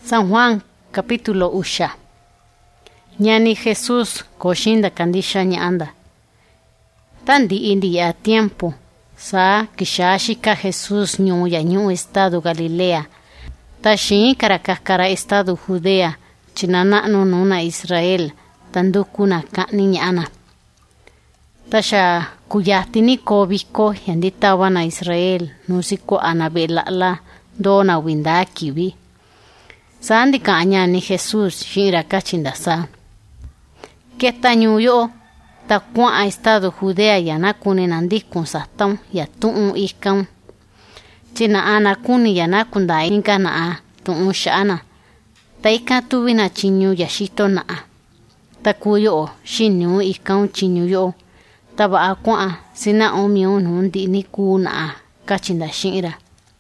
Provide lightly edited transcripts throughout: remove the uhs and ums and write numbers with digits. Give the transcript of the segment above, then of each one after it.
San Juan capítulo usha. Ñani Jesús koshinda kandisha ñanda. Tandi indi ya tiempo. Sa kishashika Jesús ñuya ñu estado Galilea. Tashin karakakara estado Judea. Chinana nuna Israel. Tandukuna kani ñana. Tasha kuyatini kobiko yandita wana Israel. Nusiko anabelala dona winda kiwi. Sandi kaña ni Jesús shira kachinda sa. Keta ñuyo ta kwa estado Judea yana kuni nandikun satam ya tu'un ikan. China ana kuni yana kunda inka naa tu'un shana. Ta ika tuwina chinyu yashito naa. Ta kuyo shinyu ikan chinyuyo. Ta ba akwa sina omyo nundi ni ku naa kachinda shira.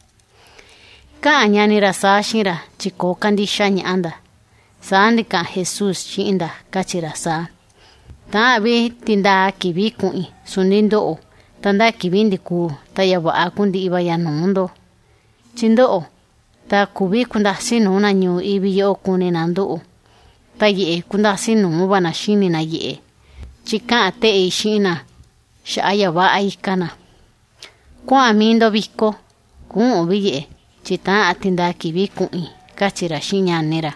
Kaña ni rasa shira chiko kandisha ñanda. Sandi ka Jesús shinda kachira sa. Tabi tinda kibi kui sunindo o. Tanda kibindi ku tayaba akundi iba ya nundo. Chindo o. Ta kubi kunda sinuna nyu ibi yo kune nando o. Ta ye kunda sinu wana shini na ye. Chika ate e shina. Shaya ba aikana. Kwa amindo biko. Kun obi ye. Chita atinda kibi kui kachira shinya nera.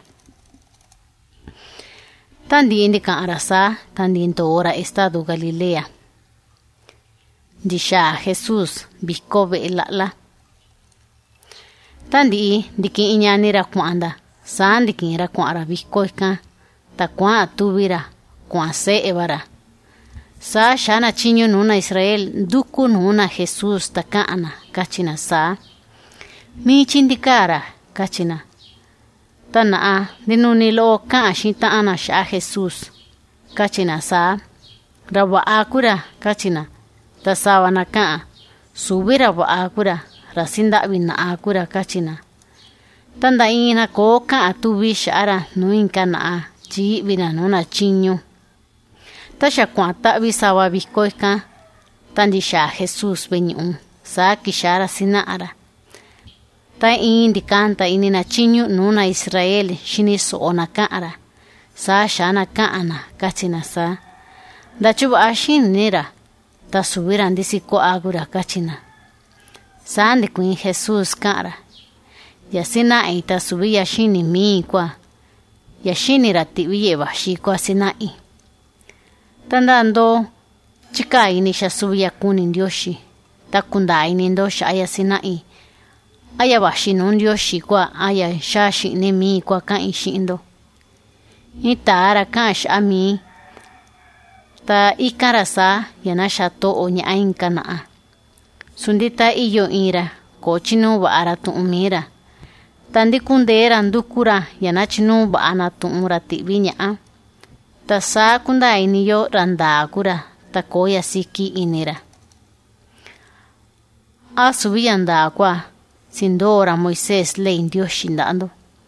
Tandi indika arasa, tandi ora estado Galilea. Disha Jesús bikobe lala. Tandi diki iñanira kuanda, san diki ira kuara bikoika, ta kwa tubira, kwa se evara. Sa shana chinyo nuna Israel, duku nuna Jesús takaana, kachina sa. Mi chindikara, kachina. Tanaa, dinuni lo kaashita ana sha Jesús. Kachina sa. Rawa akura, kachina. Tasawa na kaa. Subira wa akura. Rasinda wina akura, kachina. Tanda ina ko kaa tubi shara nuinka naa. Chi wina nuna chinyo. Tasha kwanta wisawa bikoika. Tandi sha Jesús benyun. Sa kishara sinaara. Ta indi kanta inina chinyu nuna Israel shiniso ona kaara. Sa shana kaana kachina sa. Dachuba ashin nira. Ta subiran disiko agura kachina. Sa andi kuin Jesús kaara. Yasina ta subi yashini mii kwa. Yashini ratiwiye bashi kwa sinai. Tanda ando chika inisha subi yakuni ndioshi. Ta kunda inindo shaya sinai. Aya bashi nundio shikwa aya shashi ne mi kwa ka ishindo. Itara kash ami. Ta ikarasa yana shato o nya inka naa. Sundita iyo ira ko chinu ba ara tu umira. Tandi kundera ndukura yana chinu ba ana tu umrati vinya. Ta sa kunda iniyo randa kura ta koya siki inira. Asubiyanda kwa. Sindora Moisés le indio shindando.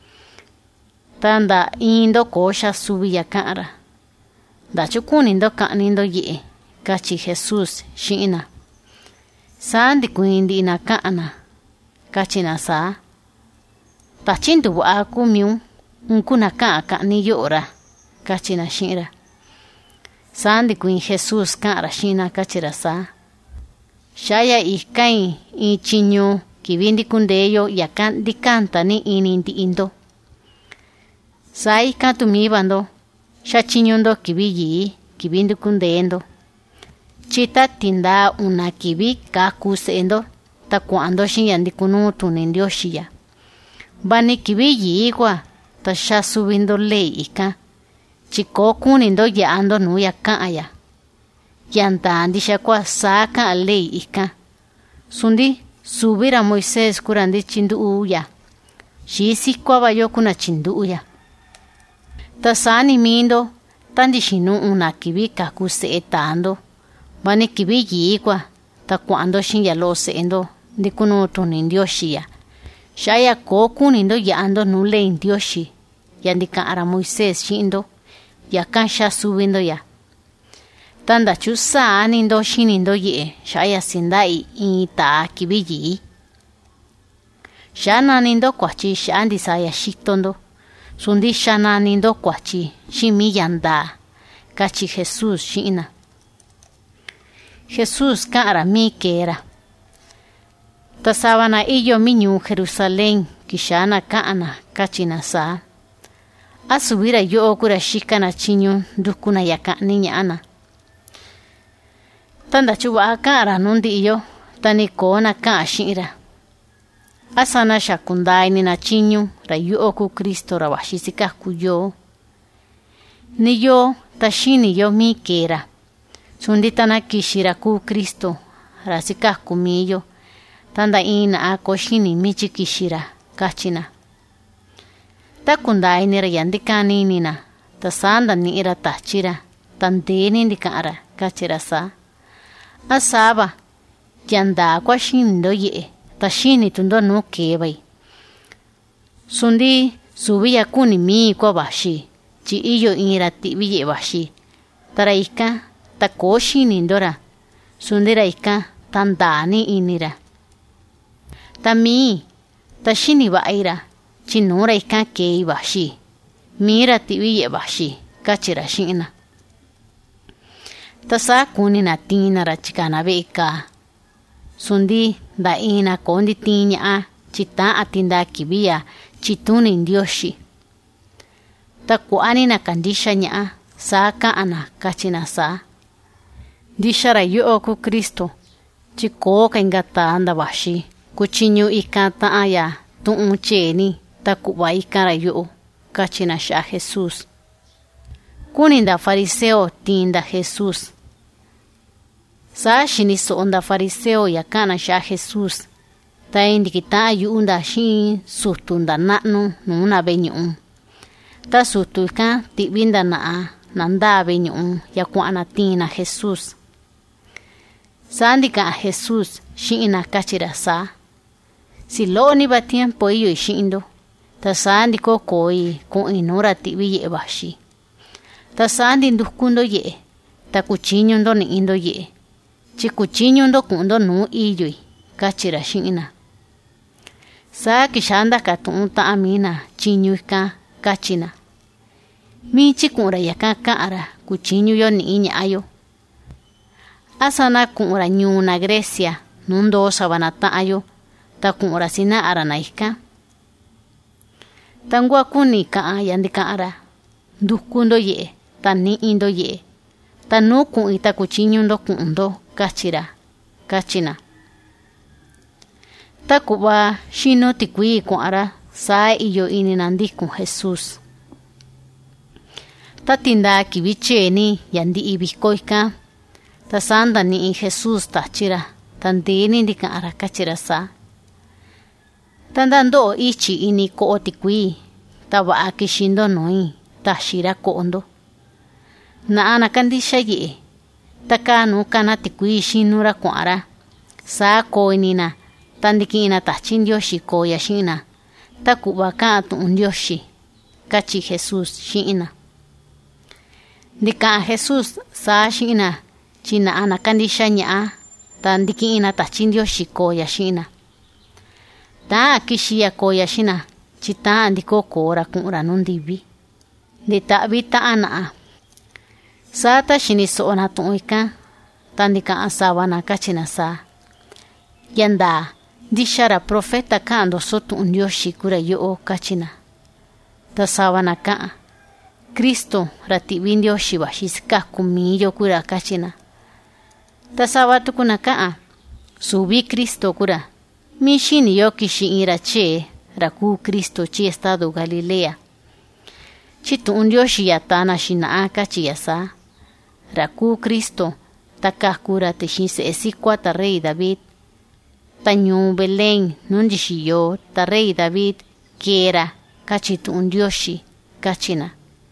Tanda indo kosha subia kara. Da chukunindo kanindo ye. Kachi Jesús shina. Sandi kuindi ina kana. Kachina sa. Tachindu wa akumiu. Unkuna ka ni yora. Kachina shira. Sandi kuin Jesús kara shina kachira sa. Shaya ikai ichinyo. Kibindi kundeyo yakan dikanta ni inindi indo. Sai katumi bando. Shachinyundo kibiyi. Kibindi kundendo. Chita tinda una kibi kakusendo. Ta kuando shinyandi kunu tunindio shiya. Bani kibiyi kwa. Ta sha subindo lei ika. Chiko kunindo yaando nu yakaya. Yanta andisha kwa saka lei ika. Sundi. Subira Moisés kurandi chindu uya. Shisi kwa bayo kuna chindu uya. Tasani mindo. Tandi shinu una kibi kakuse etando. Bani kibi yikwa. Ta kuando shinya lo seendo. Dikuno tunindio shiya. Shaya koku nindo yaando nule indio shi. Yandika ara Moisés shindo. Yakan sha subindo ya. Tanda chusa nindo shinindo ye. Shaya sindai ita kibiyi. Shana nindo kwachi shandi saya shitondo. sundi xananindo kuachi ximi yanda kachi Jesús xi'ina. Jesús ka'ra mi kera. Ta sabana iyo miñu Jerusalén kixana ka'ana kachina sa. A subira yo kura xikana chiñu dukuna yaka'ni ña'ana. Tanda chuba'a ka'ra nundi iyo tani kona ka'a xi'ira. Asana xakundaini na chiñu ra yo ku Cristo ra waxisika ku yo. Ni yo ta xini yo mi kera. Sundi tana kixira ku Cristo ra sika ku mi yo. Tanda ina a ko xini mi chi kixira kachina. Ta kundaini ra yandikani nina. Ta sanda ni ira tachira. Tandeni ndikara kachira sa. Asaba yanda kwa xini do ye. Ta xini tundo no kebai. Sundi subiya kuni mi kwa baxi. Chi iyo ira tibi ye baxi. Tara ika ta ko xini ndora. Sundira ika tandani inira. Ta mi ta xini baira. Chi nura ika kei baxi. Mira tibi ye baxi. Kachira xina. Ta sa kuni na tina ra chikana beka. Sundi da ina kondi tiña chita atinda kibia chituni ndioshi. Ta kuani na kandisha ña sa kaana kachina sa. Dishara yo ku Kristo chiko kengata anda bashi kuchinyu ikata aya tu'un cheni ta kuba ikara yo kachina sha Jesús. Kuninda fariseo tinda Jesús. Sa shini sonda fariseo yakana sha Jesús. Ta indikita yunda shi sutunda nanu nuna beñu'un. Ta sutuika tibinda naa nanda beñu'un yakuana tina Jesús. Sa indika Jesús shi'ina kachira sa. Si lo ni ba tiempo iyo ishindo. Ta sa indiko koi ko inura tibi ye bashi. Ta sa indindukundo ye. Ta kuchiño ndo ni indo ye. Chi kuchiño ndo kundo nu iyoi kachira xi'ina. Sa kixanda katun ta amina chiñuika kachina. Mi chikura yaka ka'ara kuchiño yo ni iñayo. Asana kura ñuna Grecia nundo sabana ta'ayo ta kura sina aranaika. Tangwa kuni ka'a yandi ka'ara dukundo ye ta ni indo ye. Ta no kun ita kuchiño ndo kundo kachira kachina. Ta kuba shino tikui kuara sa iyo ini nandi kun Jesús. Ta tinda kibicheni yandi ibikoika. Ta sanda ni Jesús tachira. Tandini ndikara kachira sa. Tandando ichi ini ko tikui. Ta waa kishindo noi. Ta shira kondo. Na ana kandisha ye. Takanu kana tikui shinura kuara. Sa koinina. Tandikina tachin Dioshi koya shina. Takuba katu un Dioshi. Kachi Jesús shina. Dika Jesús sa shina. China ana kandisha nya. Tandikina tachin Dioshi koya shina. Ta kishia koya shina. Chita andiko kora kura nundibi. Dita bita ana. Sata shiniso na tuika. Tandika asabana kachina sa. Yanda. Dishara profeta kando sotu un Dioshi kura yo kachina. Ta sabana ka. Kristo ratibin Dioshi bashiska kumiyo kura kachina. Ta sabatu kuna ka. Subi Kristo kura. Mishini yo kishi ira che. Raku Kristo chi estado Galilea. Chitu un Dioshi yatana shina kachiyasa. Raku Kristo. Takakura te shinse esikwa ta rey David. Tañu Belén nundishiyo ta rey David kiera kachitu un Dioshi kachina.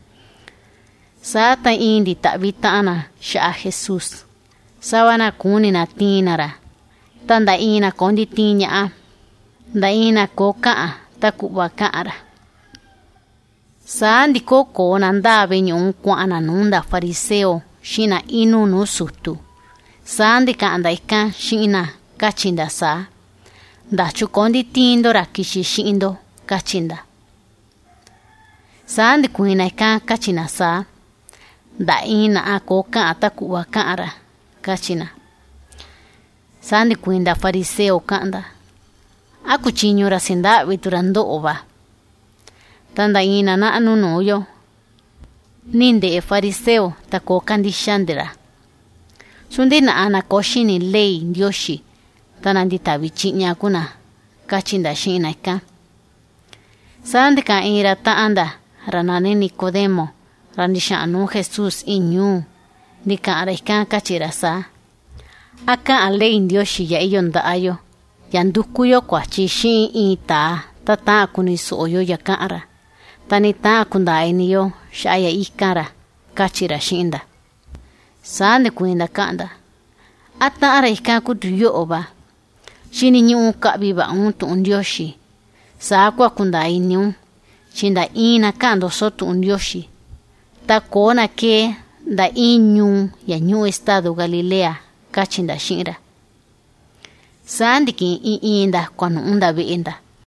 Sa ta indi ta vitana sha Jesús. Sawana kunina tinara. Tanda ina kondi tiña. Da ina koka takuba kaara. Sa andi koko nanda beñun kuana nunda fariseo shina inu no sutu. Sa andi kanda ika shina kachinda sa. Da chukondi tindo rakishi shindo kachinda. Saa ndikuina ikan kachina saa. Da ina ako kaan takuwa kaanra kachina. Saa ndikuinda fariseo kaanda. Aku chiñura sindavi turando'o ba. Tanda ina na anu nuyo. Ninde fariseo tako kandishandira. Sundina ana koshini ley ndioshi. Tanandita vichiña kuna kachinda shina ikan. Sandika ira taanda ranane Nicodemo randishanu Jesús iñu nika araikan kachira sa. Aka alei ndioshi ya iyonda ayo. Yandukuyo kwa chishi ita tata kunisoyo yakara. Tanita kunda iniyo shaya ikara kachira shinda. Sande kuinda kanda. Ata araikan kutuyo oba. Shini nyu kabiba untu undioshi. Saa kwa kunda iniyo. Shinda ina kando sotu undioshi. Ta kona ke da inyu ya nyu estado Galilea kachinda shinra. Sandiki inda kwanu unda beenda.